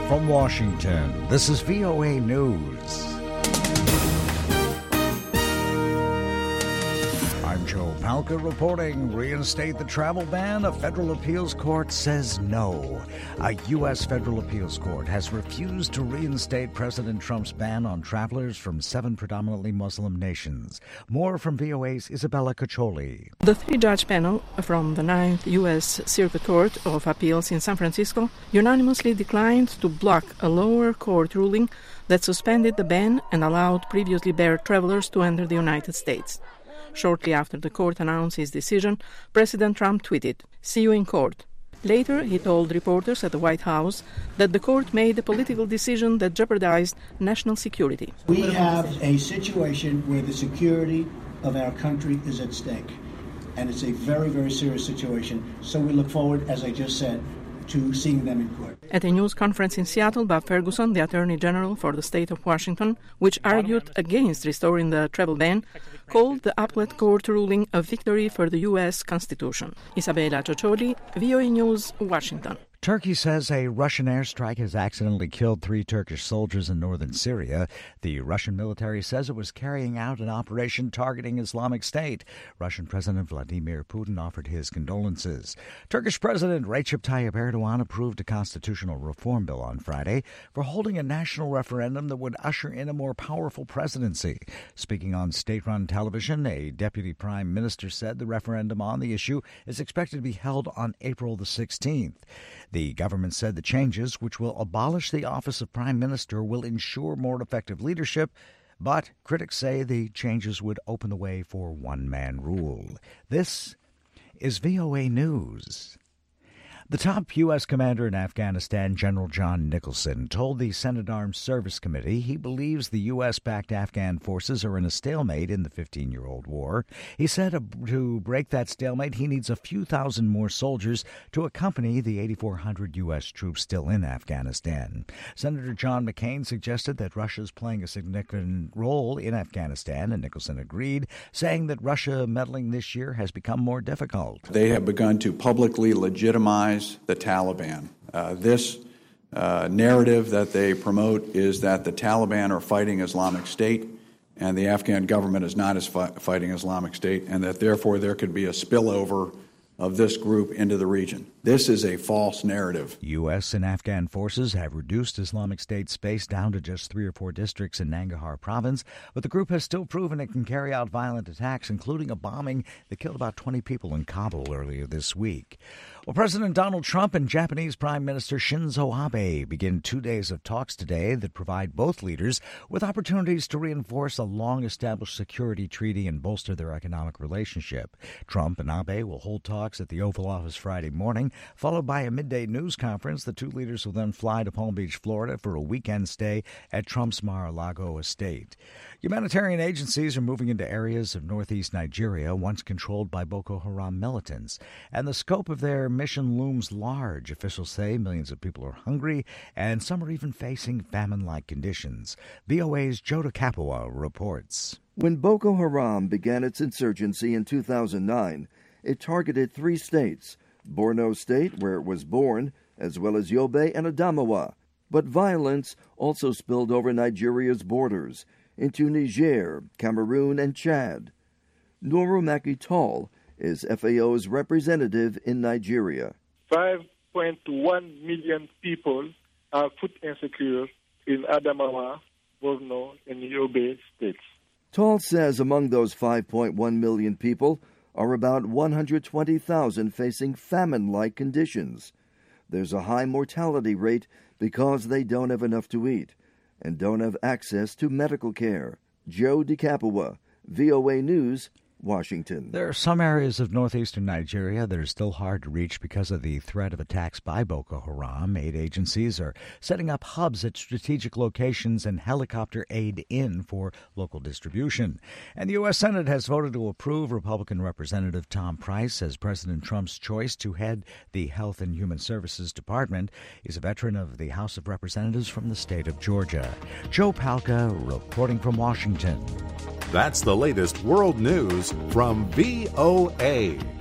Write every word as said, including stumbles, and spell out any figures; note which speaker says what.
Speaker 1: From Washington, this is V O A News. I'm Joe Palca reporting. Reinstate the travel ban? A federal appeals court says no. A U S federal appeals court has refused to reinstate President Trump's ban on travelers from seven predominantly Muslim nations. More from V O A's Isabella Caccioli.
Speaker 2: The three-judge panel from the Ninth U S Circuit Court of Appeals in San Francisco unanimously declined to block a lower court ruling that suspended the ban and allowed previously barred travelers to enter the United States. Shortly after the court announced his decision, President Trump tweeted, "See you in court." Later, he told reporters at the White House that the court made a political decision that jeopardized national security.
Speaker 3: We have a situation where the security of our country is at stake, and it's a very, very serious situation. So we look forward, as I just said, to seeing them in court.
Speaker 2: At a news conference in Seattle, Bob Ferguson, the Attorney General for the state of Washington, which argued against restoring the travel ban, called the appellate court ruling a victory for the U S Constitution. Isabella Caccioli, V O A News, Washington.
Speaker 1: Turkey says a Russian airstrike has accidentally killed three Turkish soldiers in northern Syria. The Russian military says it was carrying out an operation targeting Islamic State. Russian President Vladimir Putin offered his condolences. Turkish President Recep Tayyip Erdogan approved a constitutional reform bill on Friday for holding a national referendum that would usher in a more powerful presidency. Speaking on state-run television, a deputy prime minister said the referendum on the issue is expected to be held on April the sixteenth. The government said the changes, which will abolish the office of prime minister, will ensure more effective leadership, but critics say the changes would open the way for one-man rule. This is V O A News. The top U S commander in Afghanistan, General John Nicholson, told the Senate Armed Service Committee he believes the U S-backed Afghan forces are in a stalemate in the fifteen-year-old war. He said to break that stalemate, he needs a few thousand more soldiers to accompany the eighty-four hundred U S troops still in Afghanistan. Senator John McCain suggested that Russia is playing a significant role in Afghanistan, and Nicholson agreed, saying that Russia meddling this year has become more difficult.
Speaker 4: They have begun to publicly legitimize the Taliban. Uh, this uh, narrative that they promote is that the Taliban are fighting Islamic State and the Afghan government is not as fi- fighting Islamic State, and that therefore there could be a spillover of this group into the region. This is a false narrative.
Speaker 1: U S and Afghan forces have reduced Islamic State's base down to just three or four districts in Nangarhar province, but the group has still proven it can carry out violent attacks, including a bombing that killed about twenty people in Kabul earlier this week. Well, President Donald Trump and Japanese Prime Minister Shinzo Abe begin two days of talks today that provide both leaders with opportunities to reinforce a long-established security treaty and bolster their economic relationship. Trump and Abe will hold talks at the Oval Office Friday morning, followed by a midday news conference. The two leaders will then fly to Palm Beach, Florida for a weekend stay at Trump's Mar-a-Lago estate. Humanitarian agencies are moving into areas of northeast Nigeria once controlled by Boko Haram militants, and the scope of their mission looms large. Officials say millions of people are hungry, and some are even facing famine-like conditions. V O A's Joe DeCapua reports.
Speaker 5: When Boko Haram began its insurgency in two thousand nine, it targeted three states, Borno State, where it was born, as well as Yobe and Adamawa. But violence also spilled over Nigeria's borders into Niger, Cameroon, and Chad. Nuru Maki Tall is F A O's representative in Nigeria.
Speaker 6: five point one million people are food insecure in Adamawa, Borno, and Yobe states.
Speaker 5: Tall says among those five point one million people are about one hundred twenty thousand facing famine-like conditions. There's a high mortality rate because they don't have enough to eat and don't have access to medical care. Joe DeCapua, V O A News, Washington.
Speaker 1: There are some areas of northeastern Nigeria that are still hard to reach because of the threat of attacks by Boko Haram. Aid agencies are setting up hubs at strategic locations and helicopter aid in for local distribution. And the U S Senate has voted to approve Republican Representative Tom Price as President Trump's choice to head the Health and Human Services Department. He's a veteran of the House of Representatives from the state of Georgia. Joe Palca reporting from Washington.
Speaker 7: That's the latest world news from V O A.